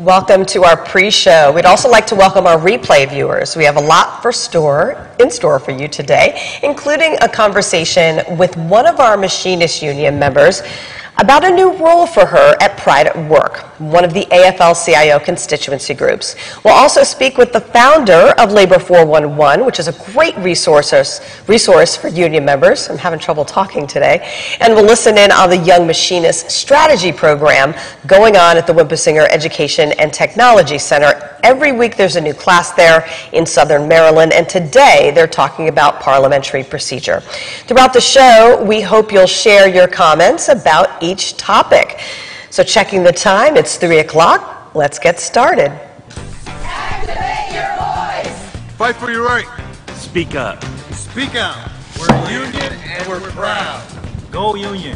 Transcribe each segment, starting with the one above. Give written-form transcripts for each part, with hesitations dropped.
Welcome to our pre-show. We'd also like to welcome our replay viewers. We have a lot in store for you today, including a conversation with one of our Machinist Union members about a new role for her at Pride at Work, one of the AFL-CIO constituency groups. We'll also speak with the founder of Labor 411, which is a great resource for union members. I'm having trouble talking today. And we'll listen in on the Young Machinist Strategy Program going on at the Wimpesinger Education and Technology Center. Every week there's a new class there in Southern Maryland, and today they're talking about parliamentary procedure. Throughout the show, we hope you'll share your comments about each topic. So checking the time, it's 3 o'clock. Let's get started. Activate your voice. Fight for your right. Speak up. Speak out. We're a union and we're proud. Go Union.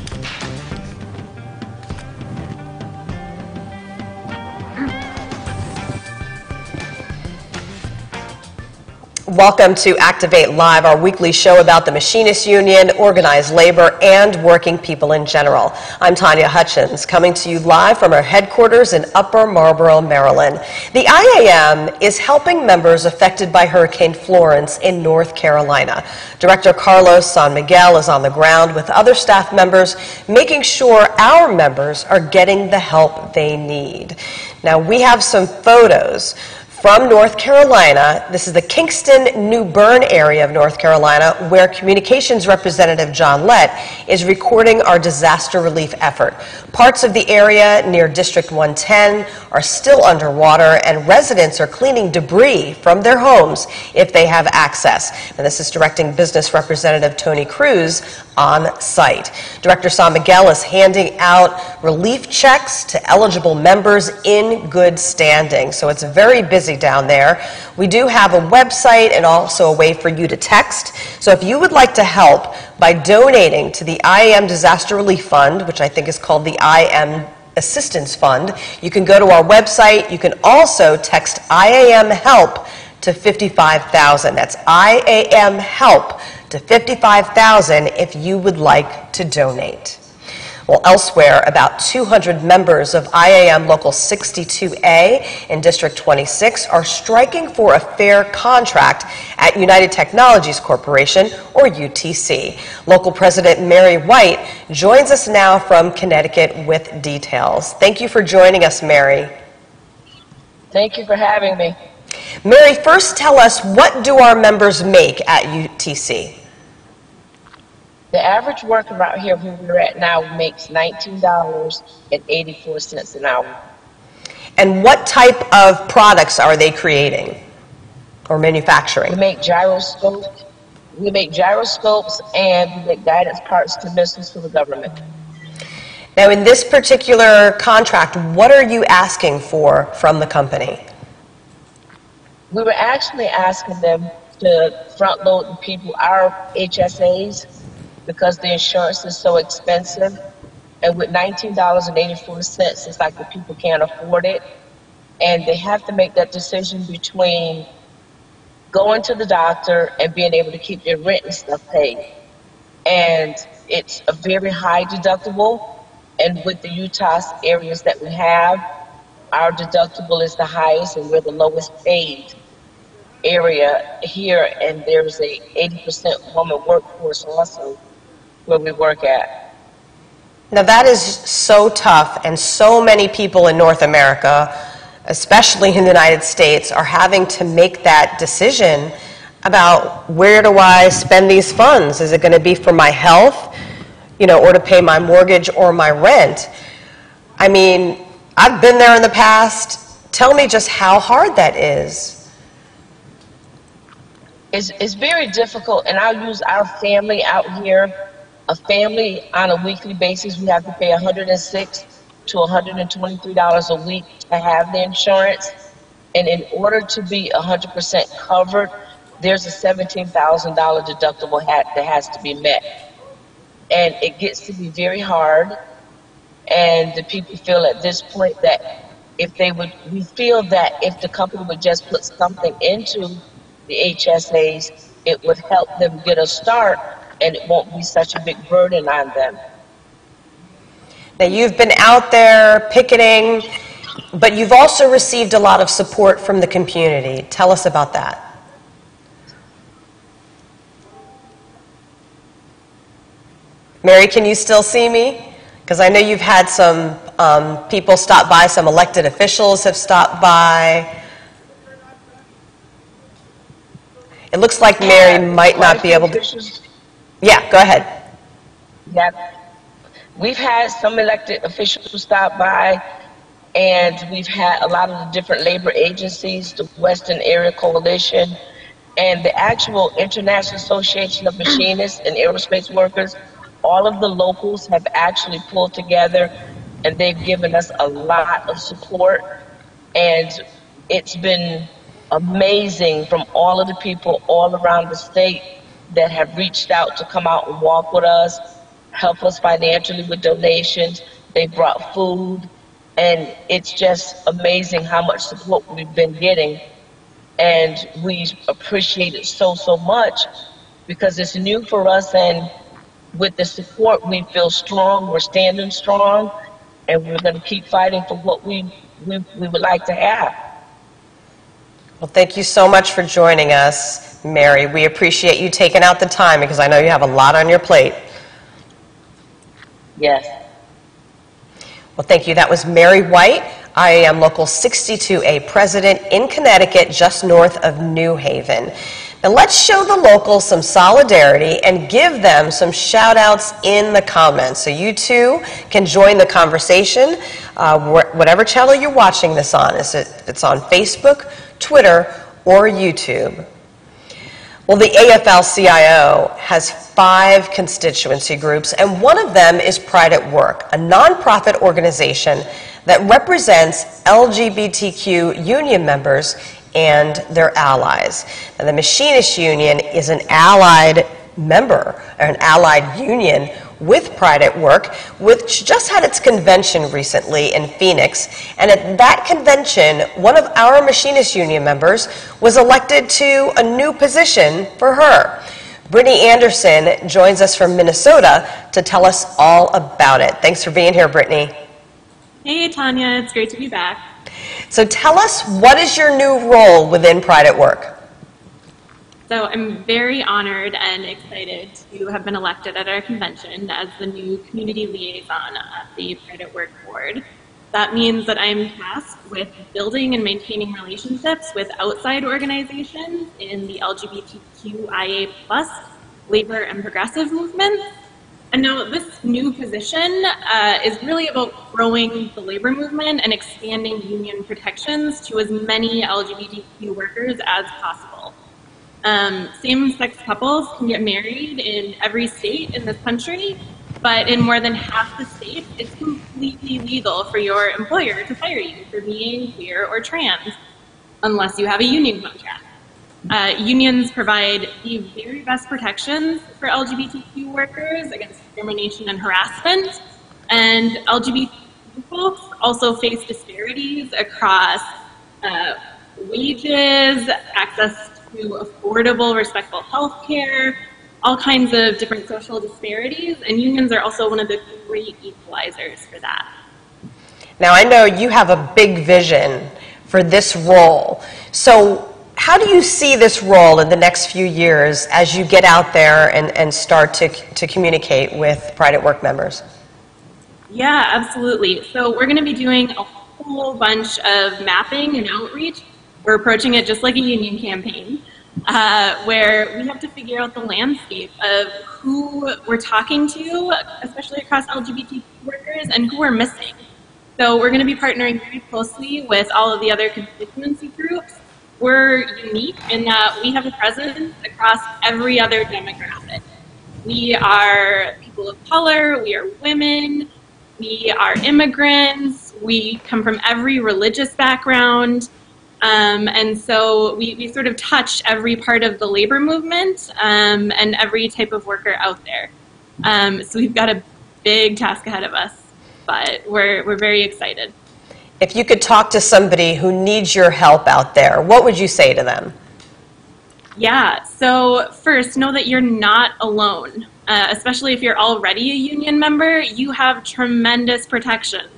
Welcome to Activate Live, our weekly show about the Machinist Union, organized labor, and working people in general. I'm Tanya Hutchins, coming to you live from our headquarters in Upper Marlboro, Maryland. The IAM is helping members affected by Hurricane Florence in North Carolina. Director Carlos San Miguel is on the ground with other staff members, making sure our members are getting the help they need. Now, we have some photos from North Carolina. This is the Kingston, New Bern area of North Carolina, where Communications Representative John Lett is recording our disaster relief effort. Parts of the area near District 110 are still underwater, and residents are cleaning debris from their homes if they have access. And this is directing Business Representative Tony Cruz on site. Director San Miguel is handing out relief checks to eligible members in good standing. So it's very busy down there. We do have a website and also a way for you to text. So if you would like to help by donating to the IAM Disaster Relief Fund, which I think is called the IAM Assistance Fund, you can go to our website. You can also text IAM HELP to 55,000. That's IAM HELP to 55,000 if you would like to donate. Well, elsewhere, about 200 members of IAM Local 62A in District 26 are striking for a fair contract at United Technologies Corporation, or UTC. Local President Mary White joins us now from Connecticut with details. Thank you for joining us, Mary. Thank you for having me. Mary, first tell us, what do our members make at UTC? The average worker out here where we're at now makes $19.84 an hour. And what type of products are they creating or manufacturing? We make gyroscopes. We make gyroscopes and we make guidance parts to missiles for the government. Now, in this particular contract, what are you asking for from the company? We were actually asking them to front load the people, our HSAs, because the insurance is so expensive. And with $19.84, it's like the people can't afford it. And they have to make that decision between going to the doctor and being able to keep their rent and stuff paid. And it's a very high deductible. And with the Utah areas that we have, our deductible is the highest and we're the lowest paid area here. And there's a 80% woman workforce also where we work at. Now that is so tough, and so many people in North America, especially in the United States, are having to make that decision about, where do I spend these funds? Is it going to be for my health, or to pay my mortgage or my rent? I mean, I've been there in the past. Tell me just how hard that is. It's very difficult, and I'll use our family out here. A family on a weekly basis, we have to pay $106 to $123 a week to have the insurance. And in order to be 100% covered, there's a $17,000 deductible that has to be met. And it gets to be very hard. And the people feel at this point that we feel that if the company would just put something into the HSAs, it would help them get a start and it won't be such a big burden on them. Now, you've been out there picketing. But you've also received a lot of support from the community. Tell us about that. Mary, can you still see me? Because I know you've had some people stop by, some elected officials have stopped by. It looks like Mary might not be able to. Yeah, go ahead. Yeah. We've had some elected officials stop by, and we've had a lot of the different labor agencies, the Western Area Coalition, and the actual International Association of Machinists and Aerospace Workers. All of the locals have actually pulled together, and they've given us a lot of support, and it's been amazing from all of the people all around the state that have reached out to come out and walk with us, help us financially with donations. They brought food, and it's just amazing how much support we've been getting, and we appreciate it so, so much because it's new for us, and with the support, we feel strong, we're standing strong, and we're going to keep fighting for what we would like to have. Well, thank you so much for joining us, Mary. We appreciate you taking out the time because I know you have a lot on your plate. Yes. Well, thank you. That was Mary White, IAM Local 62A President in Connecticut, just north of New Haven. Now let's show the locals some solidarity and give them some shout outs in the comments. So you too can join the conversation, whatever channel you're watching this on. It's on Facebook, Twitter, or YouTube. Well, the AFL-CIO has 5 constituency groups, and one of them is Pride at Work, a nonprofit organization that represents LGBTQ union members and their allies. And the Machinists Union is an allied member, or an allied union with Pride at Work, which just had its convention recently in Phoenix. And at that convention, one of our Machinists Union members was elected to a new position for her. Brittany Anderson joins us from Minnesota to tell us all about it. Thanks for being here, Brittany. Hey, Tanya, it's great to be back. So tell us, what is your new role within Pride at Work? So I'm very honored and excited to have been elected at our convention as the new community liaison at the Pride at Work board. That means that I'm tasked with building and maintaining relationships with outside organizations in the LGBTQIA+ labor and progressive movements. And now this new position is really about growing the labor movement and expanding union protections to as many LGBTQ workers as possible. Same-sex couples can get married in every state in this country, but in more than half the states, it's completely legal for your employer to fire you for being queer or trans, unless you have a union contract. Unions provide the very best protections for LGBTQ workers against discrimination and harassment, and LGBT folks also face disparities across wages, access to affordable, respectful health care, all kinds of different social disparities, and unions are also one of the great equalizers for that. Now, I know you have a big vision for this role. So how do you see this role in the next few years as you get out there and start to communicate with Pride at Work members? Yeah, absolutely. So we're going to be doing a whole bunch of mapping and outreach. We're approaching it just like a union campaign, where we have to figure out the landscape of who we're talking to, especially across LGBT workers, and who we're missing. So we're going to be partnering very closely with all of the other constituency groups. We're unique in that we have a presence across every other demographic. We are people of color, we are women, we are immigrants, we come from every religious background, and so we sort of touch every part of the labor movement and every type of worker out there. So we've got a big task ahead of us, but we're very excited. If you could talk to somebody who needs your help out there, what would you say to them? Yeah, so first, know that you're not alone. Especially if you're already a union member, you have tremendous protections.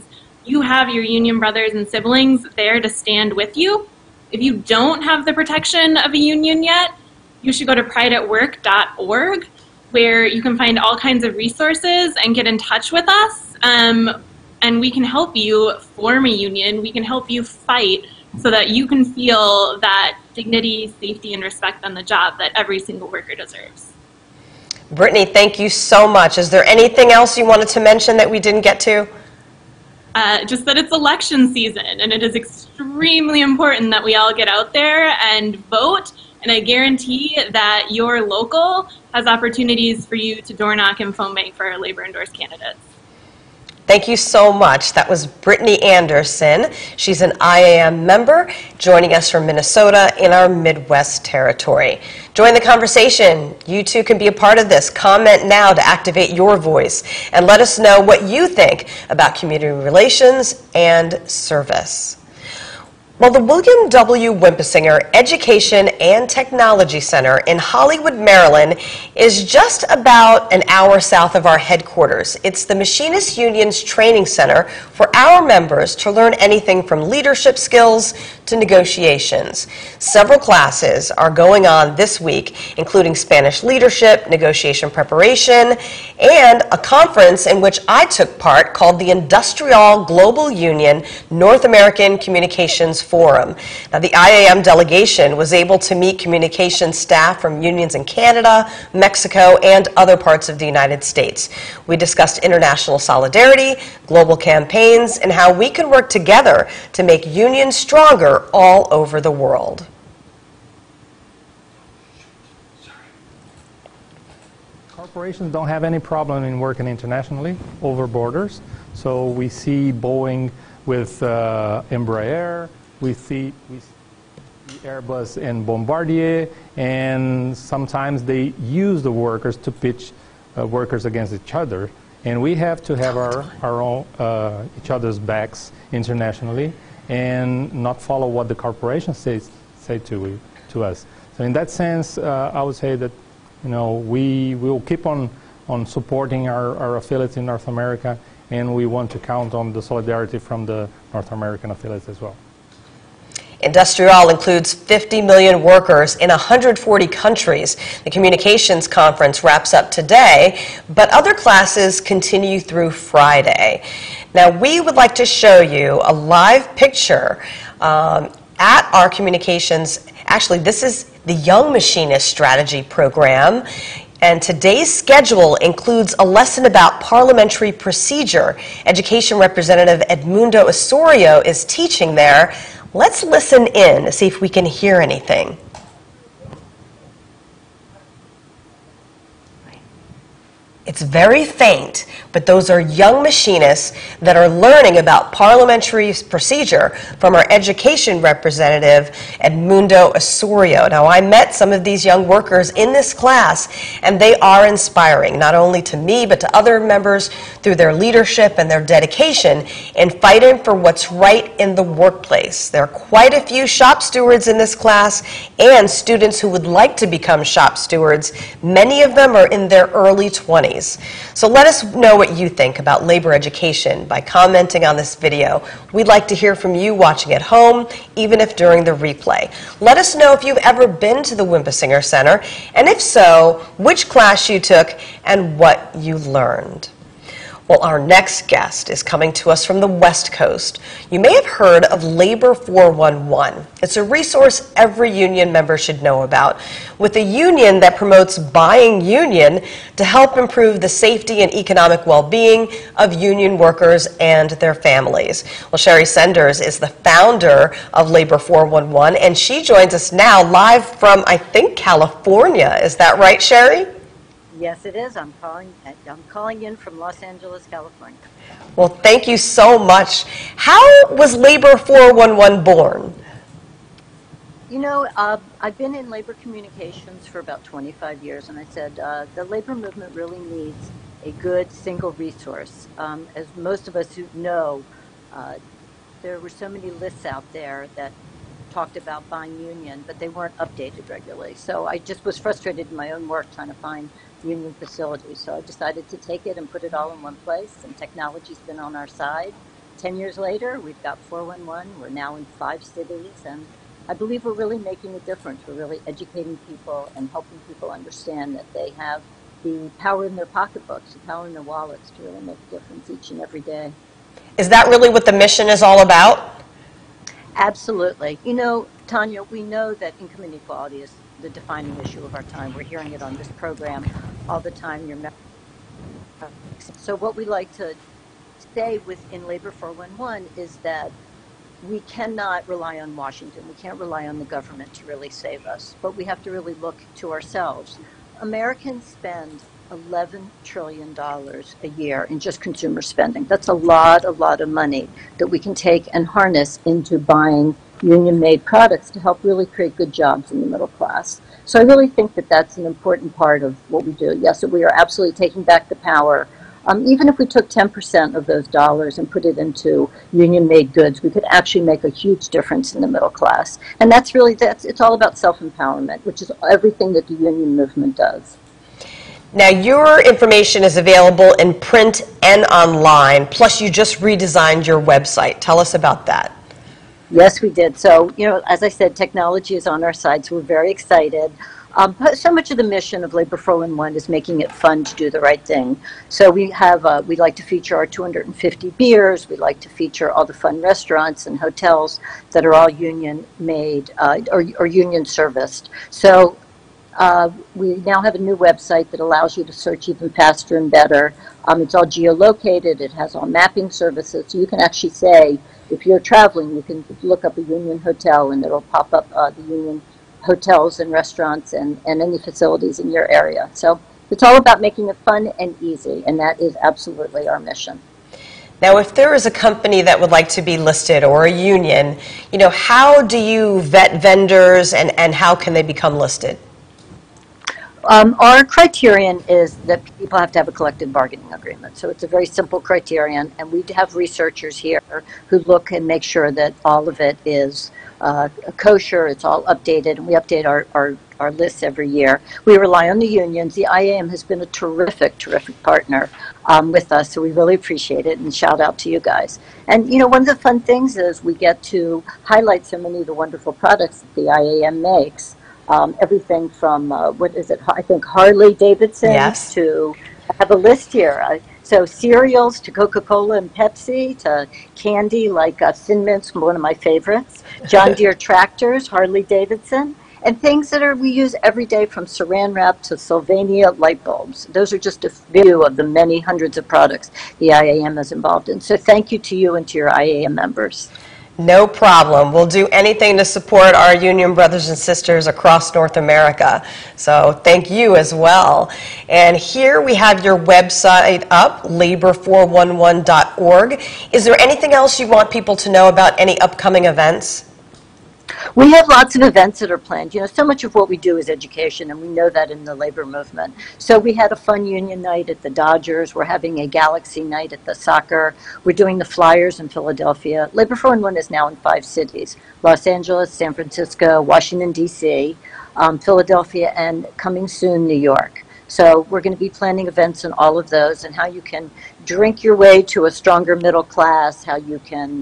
you have your union brothers and siblings there to stand with you. If you don't have the protection of a union yet, you should go to prideatwork.org, where you can find all kinds of resources and get in touch with us. And we can help you form a union. We can help you fight so that you can feel that dignity, safety, and respect on the job that every single worker deserves. Brittany, thank you so much. Is there anything else you wanted to mention that we didn't get to? Just that it's election season, and it is extremely important that we all get out there and vote. And I guarantee that your local has opportunities for you to door knock and phone bank for our labor-endorsed candidates. Thank you so much. That was Brittany Anderson. She's an IAM member joining us from Minnesota in our Midwest territory. Join the conversation. You too can be a part of this. Comment now to activate your voice and let us know what you think about community relations and service. Well, the William W. Wimpesinger Education and Technology Center in Hollywood, Maryland is just about an hour south of our headquarters. It's the Machinists Union's training center for our members to learn anything from leadership skills to negotiations. Several classes are going on this week, including Spanish leadership, negotiation preparation, and a conference in which I took part called the Industrial Global Union North American Communications Forum. Now, the IAM delegation was able to meet communications staff from unions in Canada, Mexico, and other parts of the United States. We discussed international solidarity, global campaigns, and how we can work together to make unions stronger all over the world. Corporations don't have any problem in working internationally over borders. So we see Boeing with Embraer, we see Airbus and Bombardier, and sometimes they use the workers to pitch workers against each other. And we have to have our own each other's backs internationally and not follow what the corporations say to us. So in that sense, I would say that we will keep on supporting our affiliates in North America, and we want to count on the solidarity from the North American affiliates as well. Industrial includes 50 million workers in 140 countries. The communications conference wraps up today, but other classes continue through Friday. Now, we would like to show you a live picture at our communications. Actually, this is the Young Machinist Strategy Program. And today's schedule includes a lesson about parliamentary procedure. Education Representative Edmundo Osorio is teaching there. Let's listen in to see if we can hear anything. It's very faint, but those are young machinists that are learning about parliamentary procedure from our education representative, Edmundo Osorio. Now, I met some of these young workers in this class, and they are inspiring, not only to me, but to other members through their leadership and their dedication in fighting for what's right in the workplace. There are quite a few shop stewards in this class and students who would like to become shop stewards. Many of them are in their early 20s. So let us know what you think about labor education by commenting on this video. We'd like to hear from you watching at home, even if during the replay. Let us know if you've ever been to the Wimpesinger Center, and if so, which class you took and what you learned. Well, our next guest is coming to us from the West Coast. You may have heard of Labor 411. It's a resource every union member should know about, with a union that promotes buying union to help improve the safety and economic well-being of union workers and their families. Well, Sherry Senders is the founder of Labor 411, and she joins us now live from, I think, California. Is that right, Sherry? Yes, it is. I'm calling in from Los Angeles, California. Well, thank you so much. How was Labor 411 born? You know, I've been in labor communications for about 25 years, and I said the labor movement really needs a good single resource. As most of us who know, there were so many lists out there that talked about buying union, but they weren't updated regularly. So I just was frustrated in my own work trying to find union facilities. So I decided to take it and put it all in one place, and technology's been on our side. 10 years later, we've got 411. We're now in 5 cities, and I believe we're really making a difference. We're really educating people and helping people understand that they have the power in their pocketbooks, the power in their wallets to really make a difference each and every day. Is that really what the mission is all about? Absolutely. You know, Tanya, we know that income inequality is the defining issue of our time. We're hearing it on this program all the time. So what we like to say within Labor 411 is that we cannot rely on Washington. We can't rely on the government to really save us, but we have to really look to ourselves. Americans spend $11 trillion a year in just consumer spending. That's a lot of money that we can take and harness into buying union-made products to help really create good jobs in the middle class. So I really think that that's an important part of what we do. Yes, we are absolutely taking back the power. Even if we took 10% of those dollars and put it into union-made goods, we could actually make a huge difference in the middle class. And it's all about self-empowerment, which is everything that the union movement does. Now, your information is available in print and online, plus you just redesigned your website. Tell us about that. Yes, we did. So, you know, as I said, technology is on our side, so we're very excited. So much of the mission of Labor 411 is making it fun to do the right thing. So we like to feature our 250 beers. We like to feature all the fun restaurants and hotels that are all union made or union serviced. So we now have a new website that allows you to search even faster and better. It's all geolocated. It has all mapping services. So you can actually say, if you're traveling, you can look up a union hotel and it'll pop up the union hotels and restaurants and any facilities in your area. So it's all about making it fun and easy, and that is absolutely our mission. Now, if there is a company that would like to be listed or a union, you know, how do you vet vendors and how can they become listed? Our criterion is that people have to have a collective bargaining agreement. So it's a very simple criterion, and we have researchers here who look and make sure that all of it is kosher, it's all updated, and we update our lists every year. We rely on the unions. The IAM has been a terrific partner with us, so we really appreciate it, and shout out to you guys. And, you know, one of the fun things is we get to highlight so many of the wonderful products that the IAM makes. Everything from, I think Harley Davidson, yes, to, I have a list here. So cereals to Coca-Cola and Pepsi, to candy like Thin Mints, one of my favorites, John Deere tractors, Harley Davidson, and things that we use every day, from Saran Wrap to Sylvania light bulbs. Those are just a few of the many hundreds of products the IAM is involved in. So thank you to you and to your IAM members. No problem. We'll do anything to support our union brothers and sisters across North America. So thank you as well. And here we have your website up, labor411.org. Is there anything else you want people to know about any upcoming events? We have lots of events that are planned. You know, so much of what we do is education, and we know that in the labor movement. So we had a fun union night at the Dodgers. We're having a Galaxy night at the soccer. We're doing the Flyers in Philadelphia. Labor 411 is now in 5 cities: Los Angeles, San Francisco, Washington, D.C., Philadelphia, and coming soon, New York. So we're going to be planning events in all of those, and how you can drink your way to a stronger middle class, how you can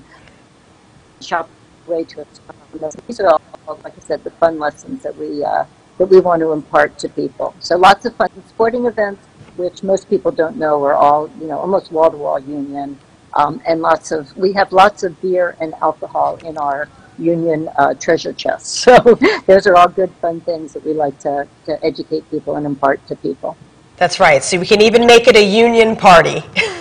shop way to a stronger. These are all, like I said, the fun lessons that we want to impart to people. So lots of fun sporting events, which most people don't know are all, you know, almost wall-to-wall union, and we have lots of beer and alcohol in our union treasure chest. So those are all good fun things that we like to educate people and impart to people. That's right. So we can even make it a union party.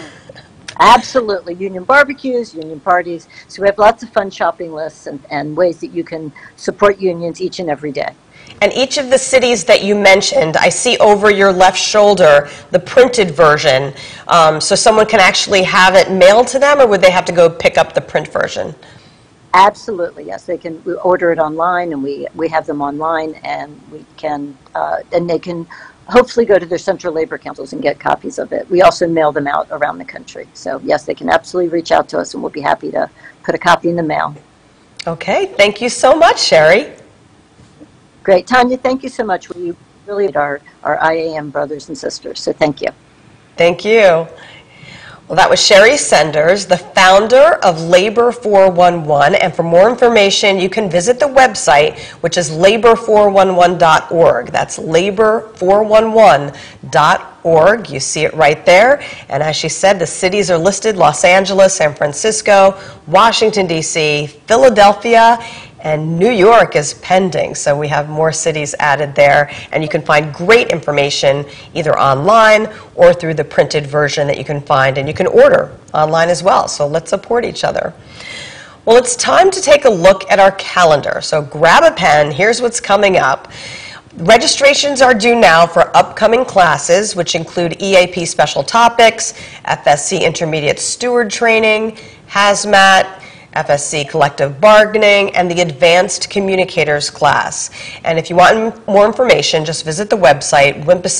Absolutely. Union barbecues, union parties. So we have lots of fun shopping lists and ways that you can support unions each and every day. And each of the cities that you mentioned, I see over your left shoulder the printed version. So someone can actually have it mailed to them, or would they have to go pick up the print version? Absolutely, yes. We order it online, and we have them online, and we can and they can hopefully go to their central labor councils and get copies of it. We also mail them out around the country. So yes, they can absolutely reach out to us, and we'll be happy to put a copy in the mail. Okay, thank you so much, Sherry. Great. Tanya, thank you so much. We really are our IAM brothers and sisters, so thank you. Thank you. Well, that was Sherry Senders, the founder of Labor 411, and for more information, you can visit the website, which is labor411.org. That's labor411.org. You see it right there. And as she said, the cities are listed: Los Angeles, San Francisco, Washington, D.C., Philadelphia, and New York is pending, so we have more cities added there, and you can find great information either online or through the printed version that you can find, and you can order online as well, so let's support each other. Well, it's time to take a look at our calendar, so grab a pen. Here's what's coming up. Registrations are due now for upcoming classes, which include EAP Special Topics, FSC Intermediate Steward Training, HAZMAT, FSC Collective Bargaining, and the Advanced Communicators class. And if you want more information, just visit the website,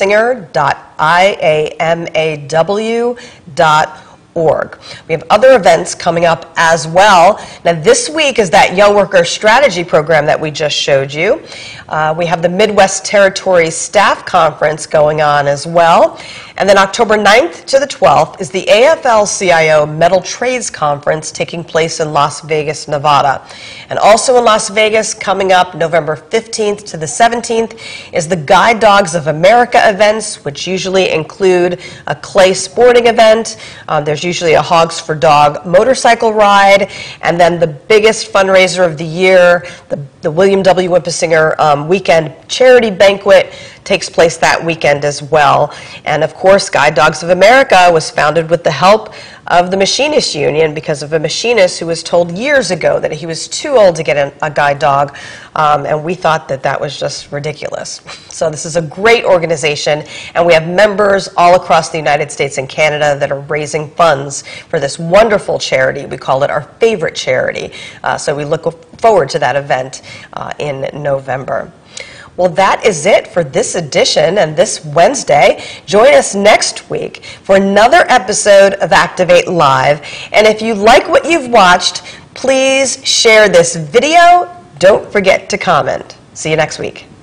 wimpesinger.iamaw.org. We have other events coming up as well. Now, this week is that Young Worker Strategy Program that we just showed you. We have the Midwest Territories Staff Conference going on as well. And then October 9th to the 12th is the AFL-CIO Metal Trades Conference taking place in Las Vegas, Nevada. And also in Las Vegas, coming up November 15th to the 17th, is the Guide Dogs of America events, which usually include a clay sporting event. There's usually a Hogs for Dog motorcycle ride, and then the biggest fundraiser of the year, the William W. Wimpesinger Weekend Charity Banquet, takes place that weekend as well. And of course, Guide Dogs of America was founded with the help of the Machinists Union because of a machinist who was told years ago that he was too old to get a guide dog, and we thought that that was just ridiculous. So this is a great organization, and we have members all across the United States and Canada that are raising funds for this wonderful charity. We call it our favorite charity. So we look forward to that event in November. Well, that is it for this edition and this Wednesday. Join us next week for another episode of Activate Live. And if you like what you've watched, please share this video. Don't forget to comment. See you next week.